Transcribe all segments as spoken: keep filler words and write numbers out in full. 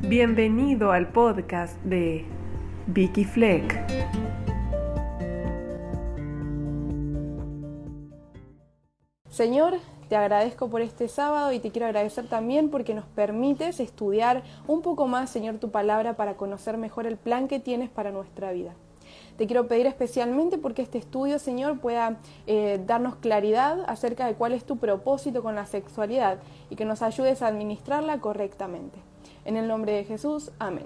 Bienvenido al podcast de Vicky Fleck. Señor, te agradezco por este sábado y te quiero agradecer también porque nos permites estudiar un poco más, Señor, tu palabra para conocer mejor el plan que tienes para nuestra vida. Te quiero pedir especialmente porque este estudio, Señor, pueda eh, darnos claridad acerca de cuál es tu propósito con la sexualidad y que nos ayudes a administrarla correctamente. En el nombre de Jesús, amén.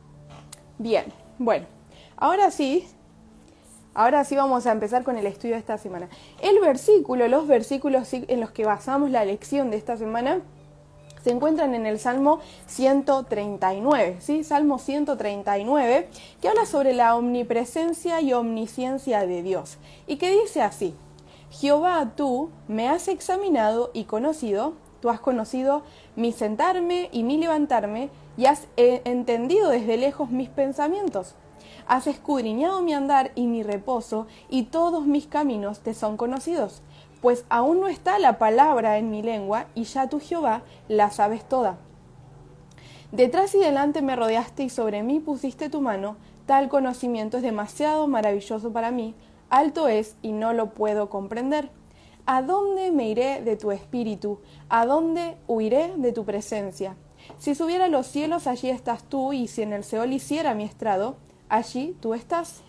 Bien, bueno, ahora sí, ahora sí vamos a empezar con el estudio de esta semana. El versículo, los versículos en los que basamos la lección de esta semana se encuentran en el Salmo ciento treinta y nueve, ¿sí? Salmo ciento treinta y nueve, que habla sobre la omnipresencia y omnisciencia de Dios, y que dice así: Jehová, tú me has examinado y conocido, tú has conocido mi sentarme y mi levantarme, y has entendido desde lejos mis pensamientos. Has escudriñado mi andar y mi reposo, y todos mis caminos te son conocidos. Pues aún no está la palabra en mi lengua, y ya tú, Jehová, la sabes toda. Detrás y delante me rodeaste y sobre mí pusiste tu mano. Tal conocimiento es demasiado maravilloso para mí, alto es y no lo puedo comprender. ¿A dónde me iré de tu espíritu? ¿A dónde huiré de tu presencia? Si subiera a los cielos, allí estás tú, y si en el Seol hiciera mi estrado, allí tú estás.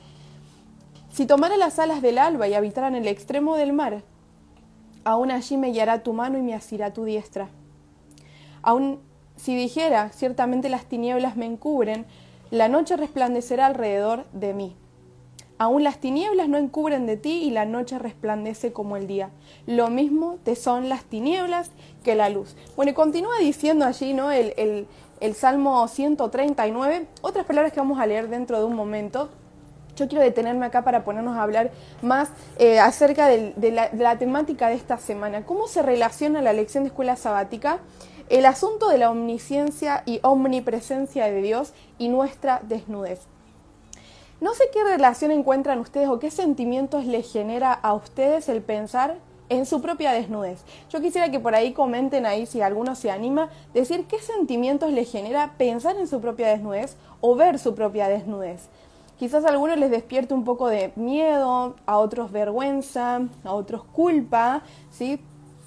Si tomara las alas del alba y habitara en el extremo del mar, aún allí me guiará tu mano y me asirá tu diestra. Aún si dijera, ciertamente las tinieblas me encubren, la noche resplandecerá alrededor de mí. Aún las tinieblas no encubren de ti y la noche resplandece como el día. Lo mismo te son las tinieblas que la luz. Bueno, y continúa diciendo allí, ¿no? el, el, el Salmo ciento treinta y nueve, otras palabras que vamos a leer dentro de un momento. Yo quiero detenerme acá para ponernos a hablar más eh, acerca de, de, la, de la temática de esta semana. ¿Cómo se relaciona la lección de escuela sabática, el asunto de la omnisciencia y omnipresencia de Dios y nuestra desnudez? No sé qué relación encuentran ustedes o qué sentimientos les genera a ustedes el pensar en su propia desnudez. Yo quisiera que por ahí comenten ahí, si alguno se anima, decir qué sentimientos les genera pensar en su propia desnudez o ver su propia desnudez. Quizás a algunos les despierte un poco de miedo, a otros vergüenza, a otros culpa, ¿sí?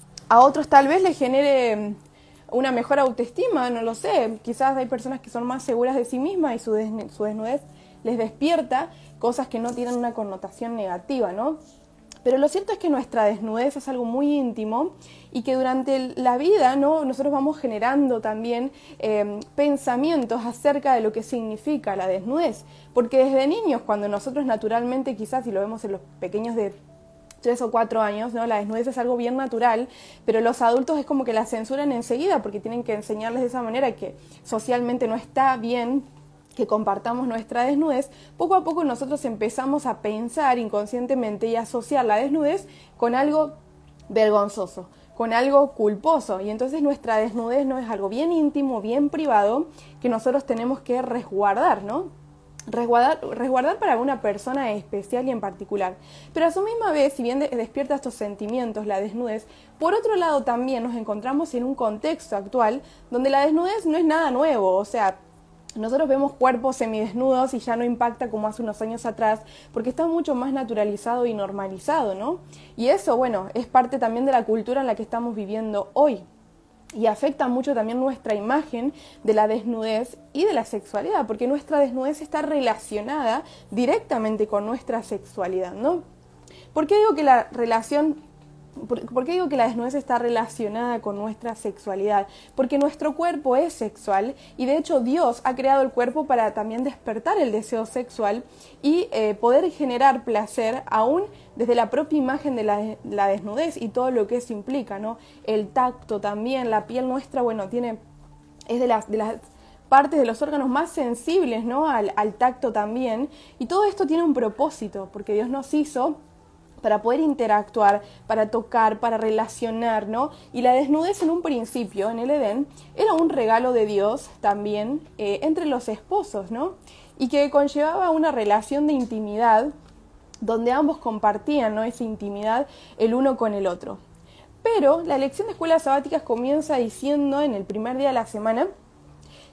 A otros tal vez les genere una mejor autoestima, no lo sé. Quizás hay personas que son más seguras de sí mismas y su, desn- su desnudez les despierta cosas que no tienen una connotación negativa, ¿no? Pero lo cierto es que nuestra desnudez es algo muy íntimo y que durante la vida, ¿no? Nosotros vamos generando también eh, pensamientos acerca de lo que significa la desnudez. Porque desde niños, cuando nosotros naturalmente, quizás si lo vemos en los pequeños de tres o cuatro años, ¿no? La desnudez es algo bien natural, pero los adultos es como que la censuran enseguida porque tienen que enseñarles de esa manera que socialmente no está bien que compartamos nuestra desnudez. Poco a poco nosotros empezamos a pensar inconscientemente y asociar la desnudez con algo vergonzoso, con algo culposo, y entonces nuestra desnudez no es algo bien íntimo, bien privado, que nosotros tenemos que resguardar, ¿no? Resguardar, resguardar para una persona especial y en particular. Pero a su misma vez, si bien de, despierta estos sentimientos, la desnudez, por otro lado también nos encontramos en un contexto actual donde la desnudez no es nada nuevo, o sea, nosotros vemos cuerpos semidesnudos y ya no impacta como hace unos años atrás, porque está mucho más naturalizado y normalizado, ¿no? Y eso, bueno, es parte también de la cultura en la que estamos viviendo hoy. Y afecta mucho también nuestra imagen de la desnudez y de la sexualidad, porque nuestra desnudez está relacionada directamente con nuestra sexualidad, ¿no? ¿Por qué digo que la relación... ¿Por qué digo que la desnudez está relacionada con nuestra sexualidad? Porque nuestro cuerpo es sexual y de hecho Dios ha creado el cuerpo para también despertar el deseo sexual y eh, poder generar placer aún desde la propia imagen de la, la desnudez y todo lo que eso implica, ¿no? El tacto también, la piel nuestra, bueno, tiene es de las, de las partes de los órganos más sensibles, ¿no? Al, al tacto también, y todo esto tiene un propósito, porque Dios nos hizo para poder interactuar, para tocar, para relacionar, ¿no? Y la desnudez en un principio, en el Edén, era un regalo de Dios también eh, entre los esposos, ¿no? Y que conllevaba una relación de intimidad donde ambos compartían, ¿no? Esa intimidad el uno con el otro. Pero la lección de escuelas sabáticas comienza diciendo en el primer día de la semana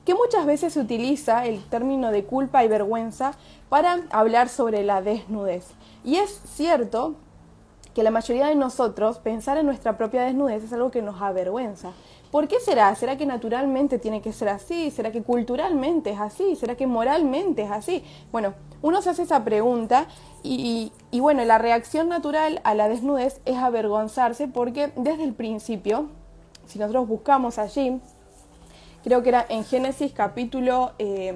que muchas veces se utiliza el término de culpa y vergüenza para hablar sobre la desnudez. Y es cierto que la mayoría de nosotros pensar en nuestra propia desnudez es algo que nos avergüenza. ¿Por qué será? ¿Será que naturalmente tiene que ser así? ¿Será que culturalmente es así? ¿Será que moralmente es así? Bueno, uno se hace esa pregunta y, y bueno, la reacción natural a la desnudez es avergonzarse porque desde el principio, si nosotros buscamos allí, creo que era en Génesis capítulo, eh,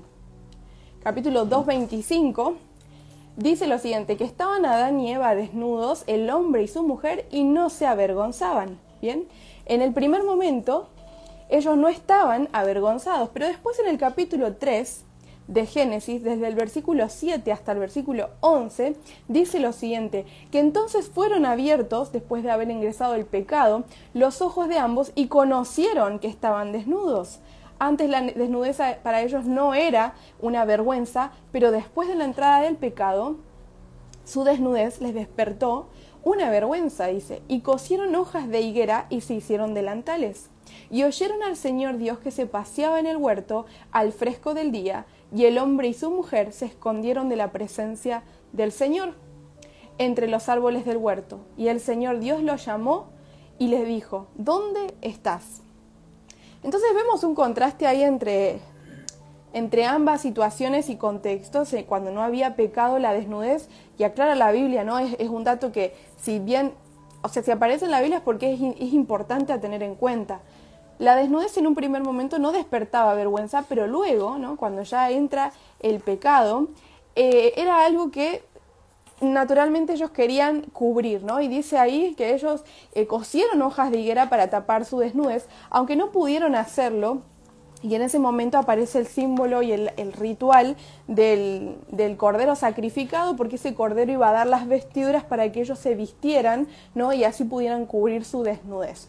capítulo dos veinticinco, dice lo siguiente, que estaban Adán y Eva desnudos, el hombre y su mujer, y no se avergonzaban, ¿bien? En el primer momento, ellos no estaban avergonzados, pero después en el capítulo tres de Génesis, desde el versículo siete hasta el versículo once, dice lo siguiente, que entonces fueron abiertos, después de haber ingresado el pecado, los ojos de ambos y conocieron que estaban desnudos. Antes la desnudez para ellos no era una vergüenza, pero después de la entrada del pecado, su desnudez les despertó una vergüenza, dice, y cosieron hojas de higuera y se hicieron delantales. Y oyeron al Señor Dios que se paseaba en el huerto al fresco del día, y el hombre y su mujer se escondieron de la presencia del Señor entre los árboles del huerto. Y el Señor Dios los llamó y les dijo, ¿dónde estás? Entonces vemos un contraste ahí entre, entre ambas situaciones y contextos, eh, cuando no había pecado la desnudez, y aclara la Biblia, ¿no? Es, es un dato que si bien, o sea, si aparece en la Biblia es porque es, es importante a tener en cuenta. La desnudez en un primer momento no despertaba vergüenza, pero luego, ¿no? Cuando ya entra el pecado, eh, era algo que naturalmente ellos querían cubrir, ¿no? Y dice ahí que ellos eh, cosieron hojas de higuera para tapar su desnudez, aunque no pudieron hacerlo, y en ese momento aparece el símbolo y el, el ritual del, del cordero sacrificado, porque ese cordero iba a dar las vestiduras para que ellos se vistieran, ¿no? Y así pudieran cubrir su desnudez.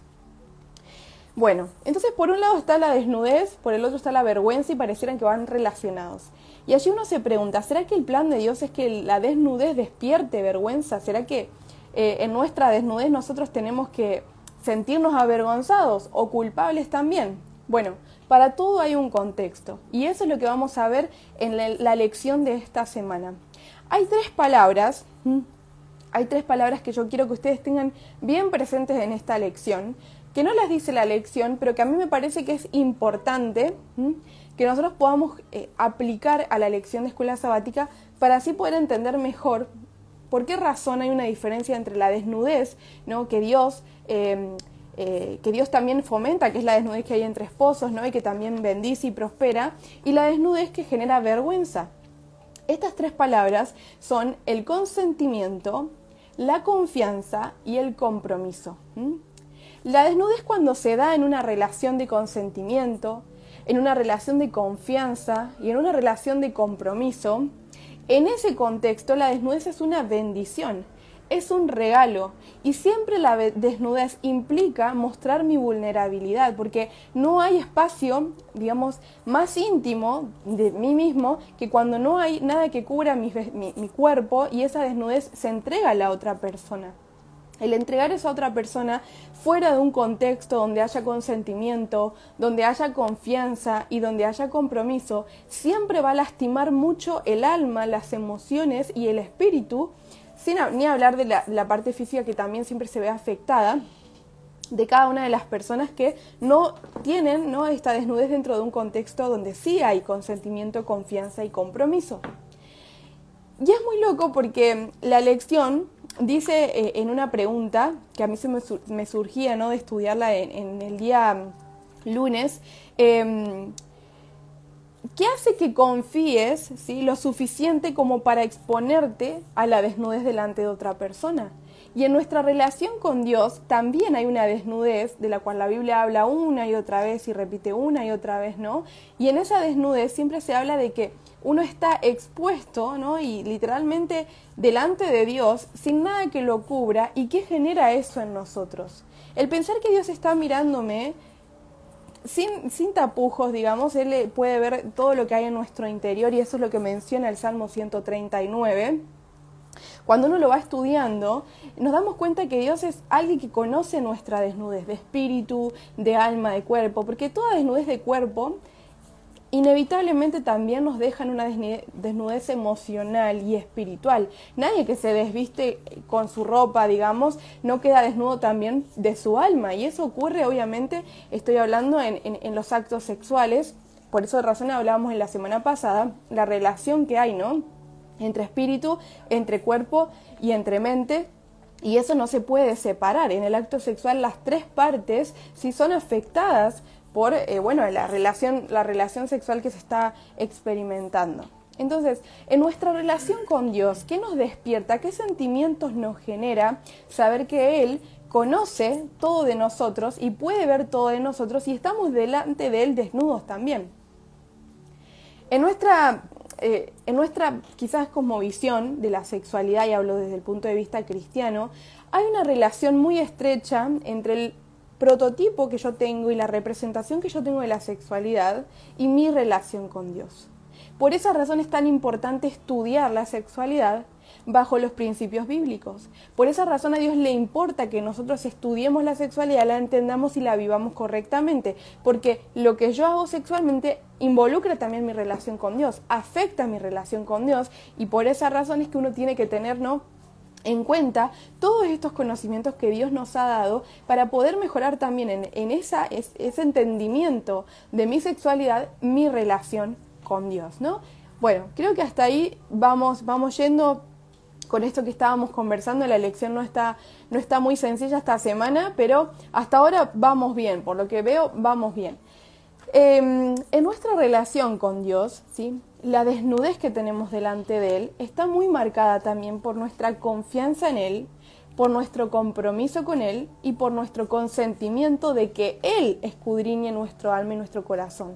Bueno, entonces por un lado está la desnudez, por el otro está la vergüenza y parecieran que van relacionados. Y allí uno se pregunta, ¿será que el plan de Dios es que la desnudez despierte vergüenza? ¿Será que eh, en nuestra desnudez nosotros tenemos que sentirnos avergonzados o culpables también? Bueno, para todo hay un contexto y eso es lo que vamos a ver en la, la lección de esta semana. Hay tres palabras, ¿m? hay tres palabras que yo quiero que ustedes tengan bien presentes en esta lección, que no las dice la lección, pero que a mí me parece que es importante ¿m? que nosotros podamos eh, aplicar a la lección de escuela sabática para así poder entender mejor por qué razón hay una diferencia entre la desnudez, ¿no? que Dios eh, eh, que Dios también fomenta, que es la desnudez que hay entre esposos, ¿no? y que también bendice y prospera, y la desnudez que genera vergüenza. Estas tres palabras son el consentimiento, la confianza y el compromiso. ¿Mm? La desnudez cuando se da en una relación de consentimiento, en una relación de confianza y en una relación de compromiso, en ese contexto la desnudez es una bendición, es un regalo y siempre la desnudez implica mostrar mi vulnerabilidad porque no hay espacio, digamos, más íntimo de mí mismo que cuando no hay nada que cubra mi, mi, mi cuerpo y esa desnudez se entrega a la otra persona. El entregar eso a otra persona fuera de un contexto donde haya consentimiento, donde haya confianza y donde haya compromiso, siempre va a lastimar mucho el alma, las emociones y el espíritu, sin ni hablar de la, la parte física que también siempre se ve afectada de cada una de las personas que no tienen ¿no? esta desnudez dentro de un contexto donde sí hay consentimiento, confianza y compromiso. Y es muy loco porque la lección dice eh, en una pregunta que a mí se me, sur me surgía ¿no? de estudiarla en, en el día lunes, eh, ¿qué hace que confíes ¿sí? lo suficiente como para exponerte a la desnudez delante de otra persona? Y en nuestra relación con Dios también hay una desnudez de la cual la Biblia habla una y otra vez y repite una y otra vez, ¿no? Y en esa desnudez siempre se habla de que uno está expuesto, ¿no? Y literalmente delante de Dios sin nada que lo cubra. ¿Y qué genera eso en nosotros? El pensar que Dios está mirándome sin, sin tapujos, digamos, Él puede ver todo lo que hay en nuestro interior y eso es lo que menciona el Salmo ciento treinta y nueve. Cuando uno lo va estudiando, nos damos cuenta que Dios es alguien que conoce nuestra desnudez de espíritu, de alma, de cuerpo, porque toda desnudez de cuerpo inevitablemente también nos dejan una desnudez emocional y espiritual. Nadie que se desviste con su ropa, digamos, no queda desnudo también de su alma. Y eso ocurre, obviamente, estoy hablando en, en, en los actos sexuales. Por esa razón hablábamos en la semana pasada, la relación que hay, ¿no?, entre espíritu, entre cuerpo y entre mente. Y eso no se puede separar. En el acto sexual las tres partes sí son afectadas por eh, bueno, la relación, la relación sexual que se está experimentando. Entonces, en nuestra relación con Dios, ¿qué nos despierta? ¿Qué sentimientos nos genera saber que Él conoce todo de nosotros y puede ver todo de nosotros y estamos delante de Él desnudos también? En nuestra, eh, en nuestra quizás cosmovisión de la sexualidad, y hablo desde el punto de vista cristiano, hay una relación muy estrecha entre el prototipo que yo tengo y la representación que yo tengo de la sexualidad y mi relación con Dios. Por esa razón es tan importante estudiar la sexualidad bajo los principios bíblicos. Por esa razón a Dios le importa que nosotros estudiemos la sexualidad, la entendamos y la vivamos correctamente, porque lo que yo hago sexualmente involucra también mi relación con Dios, afecta mi relación con Dios, y por esa razón es que uno tiene que tener, ¿no?, en cuenta todos estos conocimientos que Dios nos ha dado para poder mejorar también en, en esa, es, ese entendimiento de mi sexualidad, mi relación con Dios, ¿no? Bueno, creo que hasta ahí vamos, vamos yendo con esto que estábamos conversando. La lección no está, no está muy sencilla esta semana, pero hasta ahora vamos bien, por lo que veo vamos bien. Eh, en nuestra relación con Dios, ¿sí?, la desnudez que tenemos delante de Él está muy marcada también por nuestra confianza en Él, por nuestro compromiso con Él y por nuestro consentimiento de que Él escudriñe nuestro alma y nuestro corazón.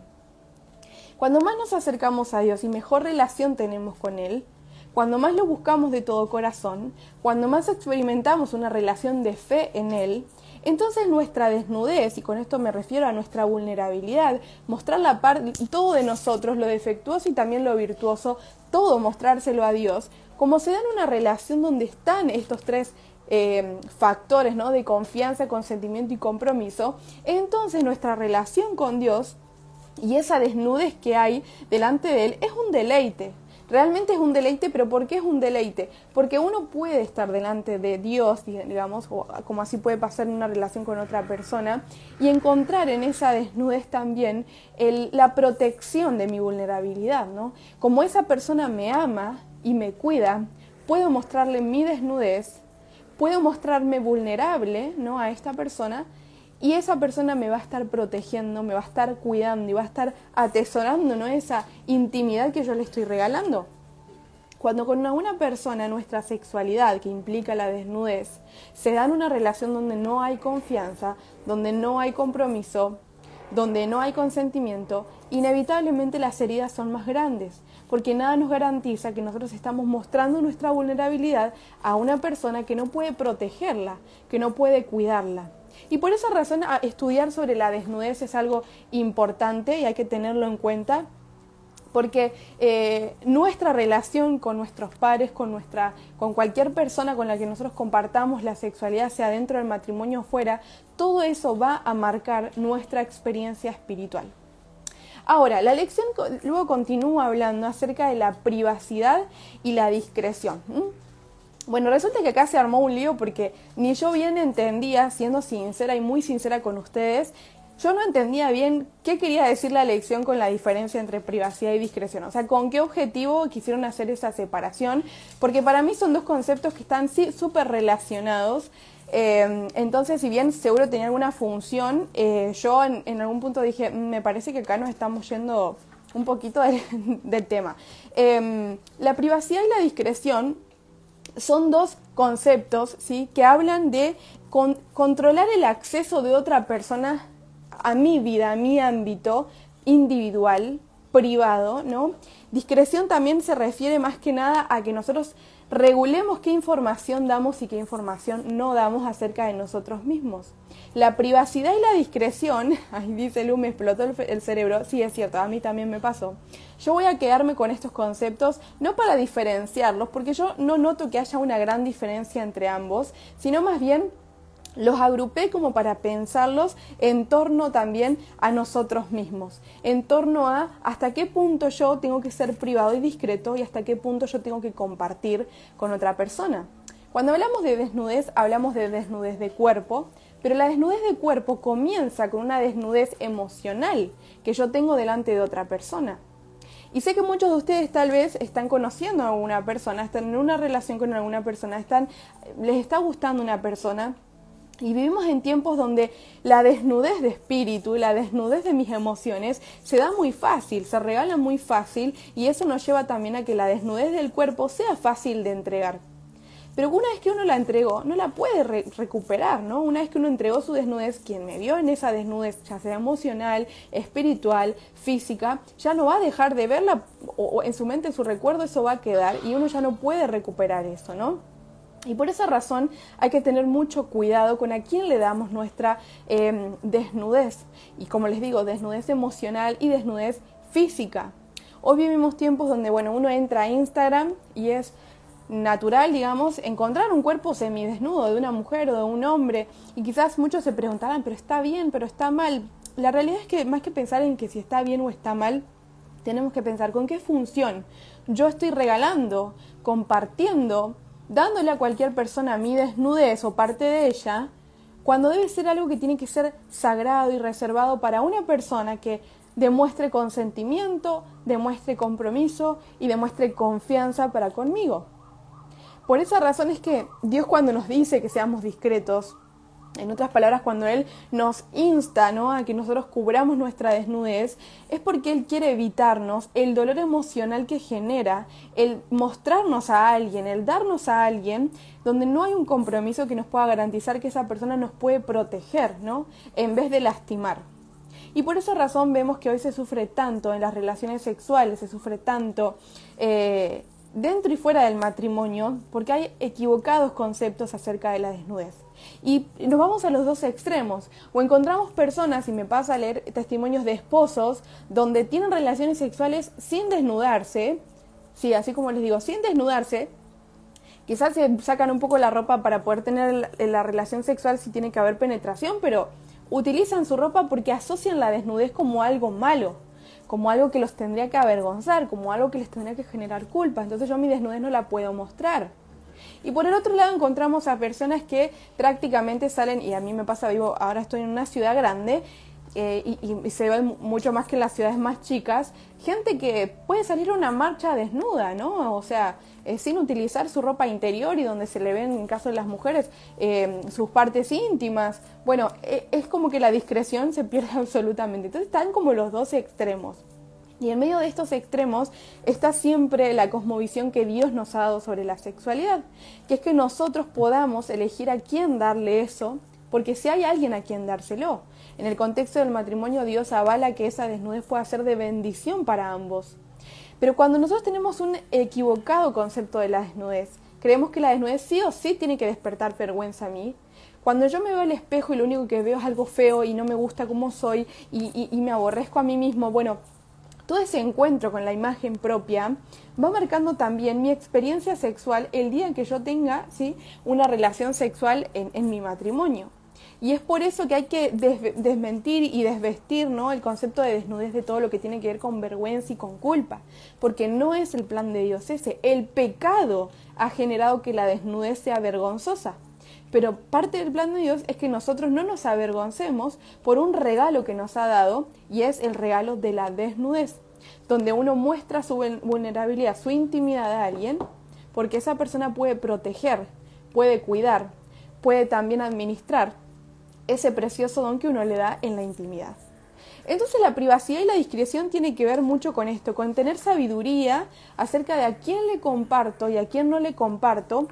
Cuando más nos acercamos a Dios y mejor relación tenemos con Él, cuando más lo buscamos de todo corazón, cuando más experimentamos una relación de fe en Él, entonces nuestra desnudez, y con esto me refiero a nuestra vulnerabilidad, mostrar la parte, todo de nosotros, lo defectuoso y también lo virtuoso, todo mostrárselo a Dios, como se da en una relación donde están estos tres eh, factores, ¿no?, de confianza, consentimiento y compromiso, entonces nuestra relación con Dios y esa desnudez que hay delante de Él es un deleite. Realmente es un deleite, pero ¿por qué es un deleite? Porque uno puede estar delante de Dios, digamos, o como así puede pasar en una relación con otra persona, y encontrar en esa desnudez también el, la protección de mi vulnerabilidad, ¿no? Como esa persona me ama y me cuida, puedo mostrarle mi desnudez, puedo mostrarme vulnerable, ¿no?, a esta persona, y esa persona me va a estar protegiendo, me va a estar cuidando y va a estar atesorando, ¿no?, esa intimidad que yo le estoy regalando. Cuando con una persona nuestra sexualidad, que implica la desnudez, se da en una relación donde no hay confianza, donde no hay compromiso, donde no hay consentimiento, inevitablemente las heridas son más grandes, porque nada nos garantiza que nosotros estamos mostrando nuestra vulnerabilidad a una persona que no puede protegerla, que no puede cuidarla. Y por esa razón estudiar sobre la desnudez es algo importante y hay que tenerlo en cuenta, porque eh, nuestra relación con nuestros padres, con, nuestra, con cualquier persona con la que nosotros compartamos la sexualidad, sea dentro del matrimonio o fuera, todo eso va a marcar nuestra experiencia espiritual. Ahora, la lección luego continúa hablando acerca de la privacidad y la discreción. ¿Mm? Bueno, resulta que acá se armó un lío porque ni yo bien entendía, siendo sincera y muy sincera con ustedes, yo no entendía bien qué quería decir la lección con la diferencia entre privacidad y discreción. O sea, con qué objetivo quisieron hacer esa separación, porque para mí son dos conceptos que están sí súper relacionados. Eh, entonces, si bien seguro tenía alguna función, eh, yo en, en algún punto dije, me parece que acá nos estamos yendo un poquito del, del tema. Eh, la privacidad y la discreción son dos conceptos, ¿sí?, que hablan de con, controlar el acceso de otra persona a mi vida, a mi ámbito individual, privado, ¿no? Discreción también se refiere más que nada a que nosotros regulemos qué información damos y qué información no damos acerca de nosotros mismos. La privacidad y la discreción, ahí dice Lu, me explotó el, el cerebro, sí es cierto, a mí también me pasó. Yo voy a quedarme con estos conceptos, no para diferenciarlos, porque yo no noto que haya una gran diferencia entre ambos, sino más bien los agrupé como para pensarlos en torno también a nosotros mismos, en torno a hasta qué punto yo tengo que ser privado y discreto y hasta qué punto yo tengo que compartir con otra persona. Cuando hablamos de desnudez, hablamos de desnudez de cuerpo, pero la desnudez de cuerpo comienza con una desnudez emocional que yo tengo delante de otra persona. Y sé que muchos de ustedes tal vez están conociendo a alguna persona, están en una relación con alguna persona, están, les está gustando una persona. Y vivimos en tiempos donde la desnudez de espíritu y la desnudez de mis emociones se da muy fácil, se regala muy fácil, y eso nos lleva también a que la desnudez del cuerpo sea fácil de entregar. Pero una vez que uno la entregó, no la puede re recuperar, ¿no? Una vez que uno entregó su desnudez, quien me vio en esa desnudez, ya sea emocional, espiritual, física, ya no va a dejar de verla, o, o en su mente, en su recuerdo, eso va a quedar, y uno ya no puede recuperar eso, ¿no? Y por esa razón hay que tener mucho cuidado con a quién le damos nuestra eh, desnudez. Y como les digo, desnudez emocional y desnudez física. Hoy vivimos tiempos donde, bueno, uno entra a Instagram y es natural, digamos, encontrar un cuerpo semidesnudo de una mujer o de un hombre. Y quizás muchos se preguntarán, pero está bien, pero está mal. La realidad es que más que pensar en que si está bien o está mal, tenemos que pensar con qué función yo estoy regalando, compartiendo, dándole a cualquier persona mi desnudez o parte de ella, cuando debe ser algo que tiene que ser sagrado y reservado para una persona que demuestre consentimiento, demuestre compromiso y demuestre confianza para conmigo. Por esa razón es que Dios, cuando nos dice que seamos discretos, en otras palabras, cuando Él nos insta, ¿no?, a que nosotros cubramos nuestra desnudez, es porque Él quiere evitarnos el dolor emocional que genera el mostrarnos a alguien, el darnos a alguien donde no hay un compromiso que nos pueda garantizar que esa persona nos puede proteger, ¿no?, en vez de lastimar. Y por esa razón vemos que hoy se sufre tanto en las relaciones sexuales, se sufre tanto eh, dentro y fuera del matrimonio, porque hay equivocados conceptos acerca de la desnudez. Y nos vamos a los dos extremos, o encontramos personas, y me pasa a leer testimonios de esposos, donde tienen relaciones sexuales sin desnudarse, sí, así como les digo, sin desnudarse, quizás se sacan un poco la ropa para poder tener la, la relación sexual si tiene que haber penetración, pero utilizan su ropa porque asocian la desnudez como algo malo, como algo que los tendría que avergonzar, como algo que les tendría que generar culpa, entonces yo mi desnudez no la puedo mostrar. Y por el otro lado encontramos a personas que prácticamente salen, y a mí me pasa, vivo, ahora estoy en una ciudad grande, eh, y, y se ve mucho más que en las ciudades más chicas, gente que puede salir a una marcha desnuda, ¿no? O sea, eh, sin utilizar su ropa interior y donde se le ven, en caso de las mujeres, eh, sus partes íntimas. Bueno, eh, es como que la discreción se pierde absolutamente. Entonces están como los dos extremos. Y en medio de estos extremos está siempre la cosmovisión que Dios nos ha dado sobre la sexualidad, que es que nosotros podamos elegir a quién darle eso, porque si hay alguien a quien dárselo. En el contexto del matrimonio, Dios avala que esa desnudez pueda ser de bendición para ambos. Pero cuando nosotros tenemos un equivocado concepto de la desnudez, creemos que la desnudez sí o sí tiene que despertar vergüenza a mí. Cuando yo me veo al espejo y lo único que veo es algo feo y no me gusta cómo soy y, y, y me aborrezco a mí mismo, bueno, todo ese encuentro con la imagen propia va marcando también mi experiencia sexual el día en que yo tenga, ¿sí?, una relación sexual en, en mi matrimonio. Y es por eso que hay que des desmentir y desvestir, ¿no?, el concepto de desnudez de todo lo que tiene que ver con vergüenza y con culpa, porque no es el plan de Dios ese. El pecado ha generado que la desnudez sea vergonzosa. Pero parte del plan de Dios es que nosotros no nos avergoncemos por un regalo que nos ha dado, y es el regalo de la desnudez, donde uno muestra su vulnerabilidad, su intimidad a alguien, porque esa persona puede proteger, puede cuidar, puede también administrar ese precioso don que uno le da en la intimidad. Entonces la privacidad y la discreción tiene que ver mucho con esto, con tener sabiduría acerca de a quién le comparto y a quién no le comparto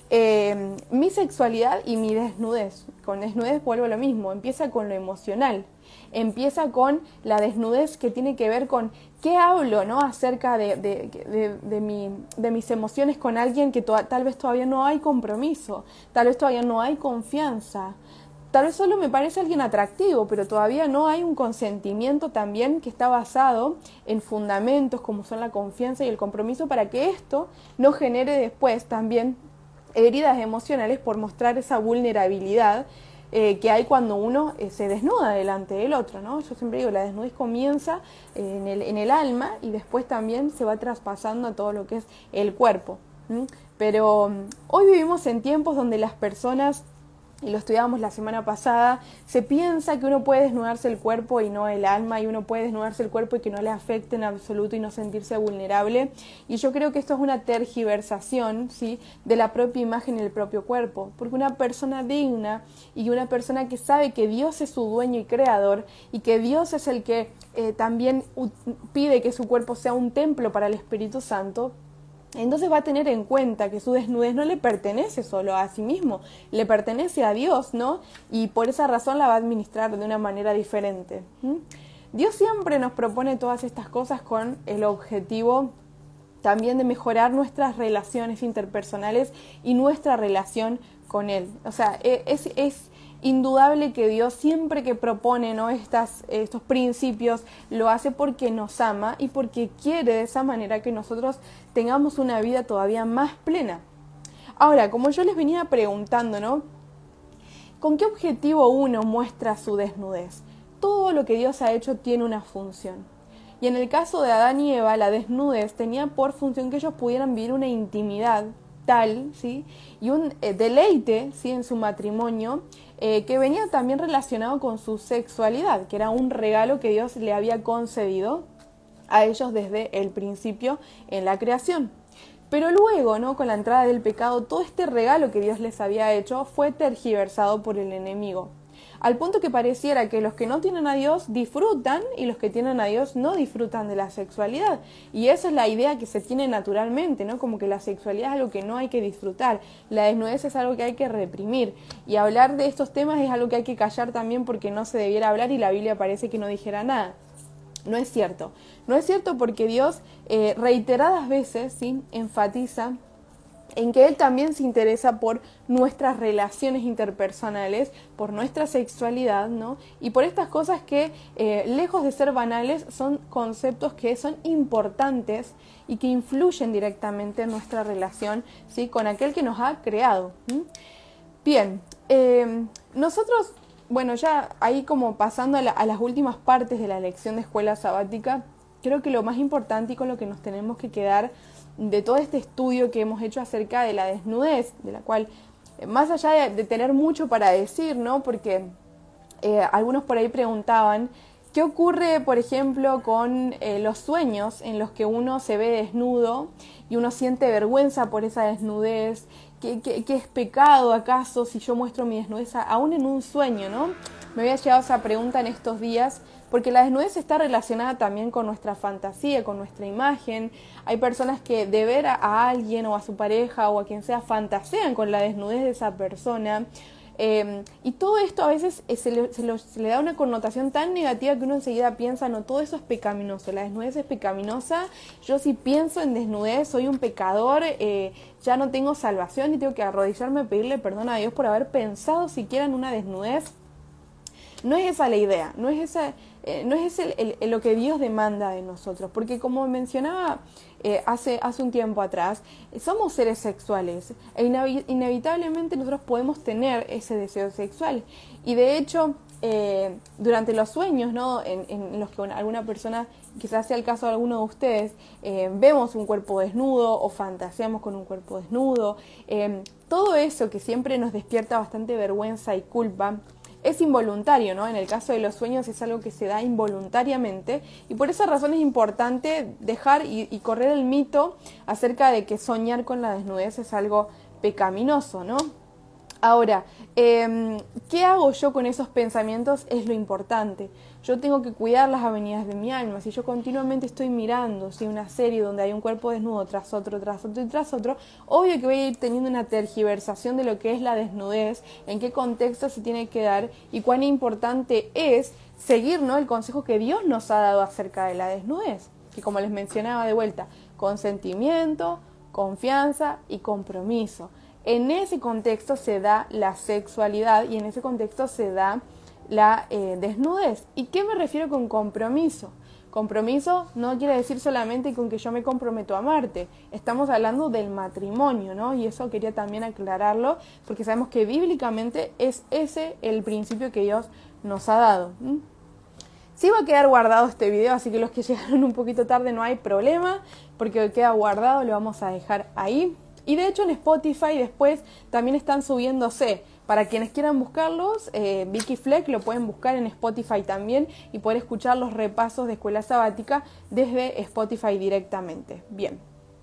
Eh, mi sexualidad y mi desnudez. Con desnudez vuelvo a lo mismo, empieza con lo emocional, empieza con la desnudez que tiene que ver con qué hablo, ¿no?, acerca de, de, de, de, mi, de mis emociones con alguien que to- tal vez todavía no hay compromiso, tal vez todavía no hay confianza, tal vez solo me parece alguien atractivo, pero todavía no hay un consentimiento también que está basado en fundamentos como son la confianza y el compromiso, para que esto no genere después también heridas emocionales por mostrar esa vulnerabilidad eh, que hay cuando uno eh, se desnuda delante del otro, ¿no? Yo siempre digo, la desnudez comienza eh, en, el, en el alma y después también se va traspasando a todo lo que es el cuerpo. ¿Mm? Pero um, hoy vivimos en tiempos donde las personas, y lo estudiábamos la semana pasada, se piensa que uno puede desnudarse el cuerpo y no el alma, y uno puede desnudarse el cuerpo y que no le afecte en absoluto y no sentirse vulnerable. Y yo creo que esto es una tergiversación, ¿sí?, de la propia imagen y el propio cuerpo. Porque una persona digna y una persona que sabe que Dios es su dueño y creador, y que Dios es el que eh, también pide que su cuerpo sea un templo para el Espíritu Santo, entonces va a tener en cuenta que su desnudez no le pertenece solo a sí mismo, le pertenece a Dios, ¿no? Y por esa razón la va a administrar de una manera diferente. ¿Mm? Dios siempre nos propone todas estas cosas con el objetivo también de mejorar nuestras relaciones interpersonales y nuestra relación con Él. O sea, es, es indudable que Dios siempre que propone, ¿no?, Estas, estos principios, lo hace porque nos ama y porque quiere de esa manera que nosotros tengamos una vida todavía más plena. Ahora, como yo les venía preguntando, ¿no?, ¿con qué objetivo uno muestra su desnudez? Todo lo que Dios ha hecho tiene una función. Y en el caso de Adán y Eva, la desnudez tenía por función que ellos pudieran vivir una intimidad tal, ¿sí?, y un eh, deleite, ¿sí?, en su matrimonio, eh, que venía también relacionado con su sexualidad, que era un regalo que Dios le había concedido a ellos desde el principio en la creación. Pero luego, ¿no?, con la entrada del pecado, todo este regalo que Dios les había hecho fue tergiversado por el enemigo, al punto que pareciera que los que no tienen a Dios disfrutan y los que tienen a Dios no disfrutan de la sexualidad. Y esa es la idea que se tiene naturalmente, ¿no? Como que la sexualidad es algo que no hay que disfrutar, la desnudez es algo que hay que reprimir. Y hablar de estos temas es algo que hay que callar también porque no se debiera hablar y la Biblia parece que no dijera nada. No es cierto. No es cierto porque Dios eh, reiteradas veces, ¿sí?, enfatiza en que Él también se interesa por nuestras relaciones interpersonales, por nuestra sexualidad, ¿no? Y por estas cosas que, eh, lejos de ser banales, son conceptos que son importantes y que influyen directamente en nuestra relación, ¿sí?, con aquel que nos ha creado. ¿Mm? Bien, eh, nosotros, bueno, ya ahí como pasando a, la, a las últimas partes de la lección de escuela sabática, creo que lo más importante y con lo que nos tenemos que quedar de todo este estudio que hemos hecho acerca de la desnudez, de la cual, más allá de, de tener mucho para decir, ¿no?, porque eh, algunos por ahí preguntaban, ¿qué ocurre, por ejemplo, con eh, los sueños en los que uno se ve desnudo y uno siente vergüenza por esa desnudez? ¿Qué, qué, qué es pecado acaso si yo muestro mi desnudez aún en un sueño, ¿no? Me había llegado esa pregunta en estos días, porque la desnudez está relacionada también con nuestra fantasía, con nuestra imagen. Hay personas que de ver a, a alguien o a su pareja o a quien sea fantasean con la desnudez de esa persona. Eh, y todo esto a veces eh, se, le, se, lo, se le da una connotación tan negativa que uno enseguida piensa, no, todo eso es pecaminoso, la desnudez es pecaminosa, yo si pienso en desnudez soy un pecador, eh, ya no tengo salvación y tengo que arrodillarme a pedirle perdón a Dios por haber pensado siquiera en una desnudez. No es esa la idea, no es, esa, eh, no es ese el, el, lo que Dios demanda de nosotros, porque como mencionaba eh, hace, hace un tiempo atrás, somos seres sexuales e inevitablemente nosotros podemos tener ese deseo sexual. Y de hecho, eh, durante los sueños, ¿no?, en, en los que una, alguna persona, quizás sea el caso de alguno de ustedes, eh, vemos un cuerpo desnudo o fantaseamos con un cuerpo desnudo, eh, todo eso que siempre nos despierta bastante vergüenza y culpa, es involuntario, ¿no? En el caso de los sueños es algo que se da involuntariamente y por esa razón es importante dejar y, y correr el mito acerca de que soñar con la desnudez es algo pecaminoso, ¿no? Ahora, eh, ¿qué hago yo con esos pensamientos? Es lo importante. Yo tengo que cuidar las avenidas de mi alma. Si yo continuamente estoy mirando, si una serie donde hay un cuerpo desnudo tras otro, tras otro y tras otro, obvio que voy a ir teniendo una tergiversación de lo que es la desnudez, en qué contexto se tiene que dar y cuán importante es seguir, ¿no?, el consejo que Dios nos ha dado acerca de la desnudez, que como les mencionaba de vuelta, consentimiento, confianza y compromiso. En ese contexto se da la sexualidad y en ese contexto se da la eh, desnudez. ¿Y qué me refiero con compromiso? Compromiso no quiere decir solamente con que yo me comprometo a amarte. Estamos hablando del matrimonio, ¿no? Y eso quería también aclararlo, porque sabemos que bíblicamente es ese el principio que Dios nos ha dado. ¿Mm? Sí va a quedar guardado este video, así que los que llegaron un poquito tarde no hay problema, porque queda guardado, lo vamos a dejar ahí. Y de hecho en Spotify después también están subiéndose. Para quienes quieran buscarlos, eh, Vicky Fleck lo pueden buscar en Spotify también y poder escuchar los repasos de Escuela Sabática desde Spotify directamente. Bien.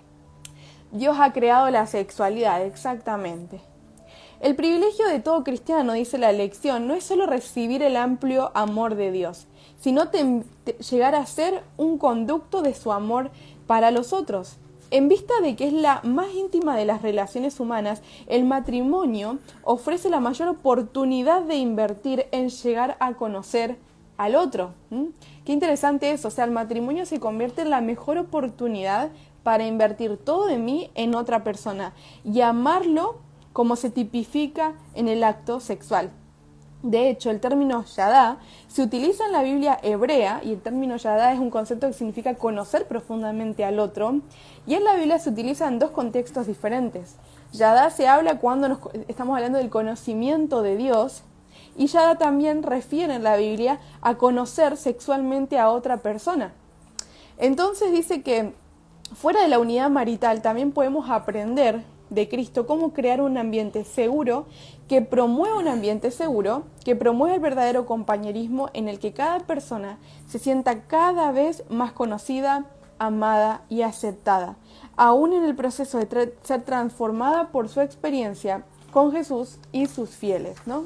Dios ha creado la sexualidad, exactamente. El privilegio de todo cristiano, dice la lección, no es solo recibir el amplio amor de Dios, sino te, te, llegar a ser un conducto de su amor para los otros. En vista de que es la más íntima de las relaciones humanas, el matrimonio ofrece la mayor oportunidad de invertir en llegar a conocer al otro. ¿Mm? Qué interesante eso, o sea, el matrimonio se convierte en la mejor oportunidad para invertir todo de mí en otra persona y amarlo como se tipifica en el acto sexual. De hecho, el término yadá se utiliza en la Biblia hebrea, y el término yadá es un concepto que significa conocer profundamente al otro, y en la Biblia se utiliza en dos contextos diferentes. Yadá se habla cuando nos, estamos hablando del conocimiento de Dios, y yadá también refiere en la Biblia a conocer sexualmente a otra persona. Entonces dice que fuera de la unidad marital también podemos aprender de Cristo, cómo crear un ambiente seguro, que promueva un ambiente seguro, que promueva el verdadero compañerismo en el que cada persona se sienta cada vez más conocida, amada y aceptada, aún en el proceso de tra- ser transformada por su experiencia con Jesús y sus fieles, ¿no?